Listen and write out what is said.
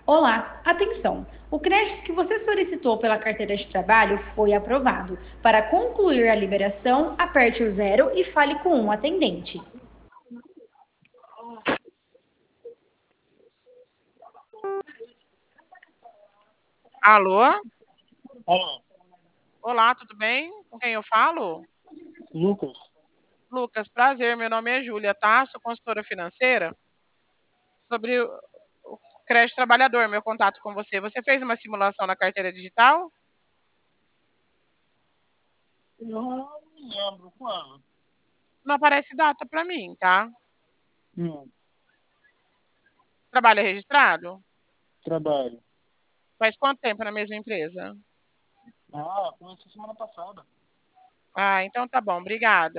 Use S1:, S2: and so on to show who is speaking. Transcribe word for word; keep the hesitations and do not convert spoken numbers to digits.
S1: Olá, atenção! O crédito que você solicitou pela carteira de trabalho foi aprovado. Para concluir a liberação, aperte o zero e fale com um atendente.
S2: Alô?
S3: Alô,
S2: Olá, tudo bem? Com quem eu falo?
S3: Lucas?
S2: Lucas, prazer, meu nome é Júlia, tá? Sou consultora financeira. Sobre o o crédito trabalhador, meu contato com você. Você fez uma simulação na carteira digital?
S3: Eu não me lembro quando.
S2: Não aparece data para mim, tá?
S3: Hum,
S2: Trabalho é registrado?
S3: trabalho.
S2: Faz quanto tempo na mesma empresa?
S3: Ah, comecei semana passada.
S2: Ah, então tá bom, obrigada.